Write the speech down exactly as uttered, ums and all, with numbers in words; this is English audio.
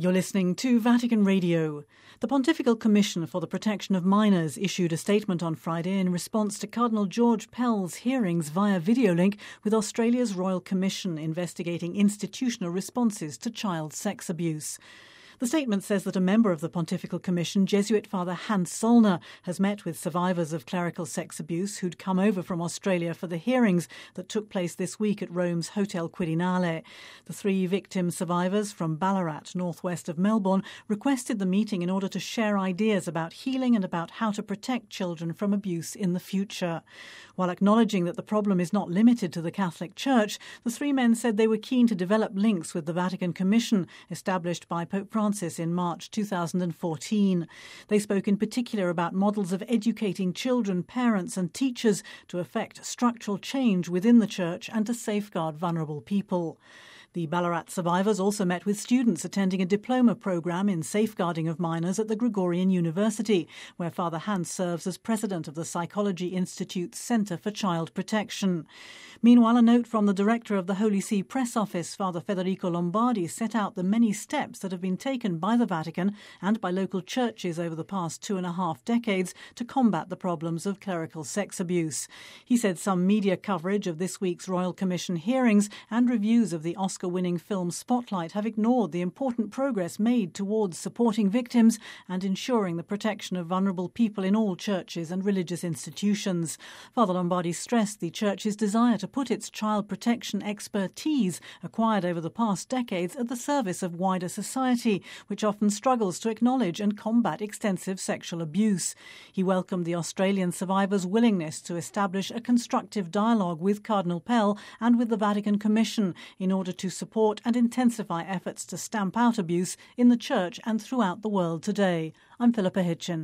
You're listening to Vatican Radio. The Pontifical Commission for the Protection of Minors issued a statement on Friday in response to Cardinal George Pell's hearings via video link with Australia's Royal Commission investigating institutional responses to child sex abuse. The statement says that a member of the Pontifical Commission, Jesuit Father Hans Sollner, has met with survivors of clerical sex abuse who'd come over from Australia for the hearings that took place this week at Rome's Hotel Quirinale. The three victim survivors from Ballarat, northwest of Melbourne, requested the meeting in order to share ideas about healing and about how to protect children from abuse in the future. While acknowledging that the problem is not limited to the Catholic Church, the three men said they were keen to develop links with the Vatican Commission, established by Pope Francis in March two thousand fourteen. They spoke in particular about models of educating children, parents and teachers to effect structural change within the Church and to safeguard vulnerable people. The Ballarat survivors also met with students attending a diploma programme in safeguarding of minors at the Gregorian University, where Father Hans serves as president of the Psychology Institute's Centre for Child Protection. Meanwhile, a note from the director of the Holy See Press Office, Father Federico Lombardi, set out the many steps that have been taken by the Vatican and by local churches over the past two and a half decades to combat the problems of clerical sex abuse. He said some media coverage of this week's Royal Commission hearings and reviews of the Oscar-winning film Spotlight have ignored the important progress made towards supporting victims and ensuring the protection of vulnerable people in all churches and religious institutions. Father Lombardi stressed the Church's desire to put its child protection expertise acquired over the past decades at the service of wider society, which often struggles to acknowledge and combat extensive sexual abuse. He welcomed the Australian survivors' willingness to establish a constructive dialogue with Cardinal Pell and with the Vatican Commission in order to support and intensify efforts to stamp out abuse in the Church and throughout the world today. I'm Philippa Hitchin.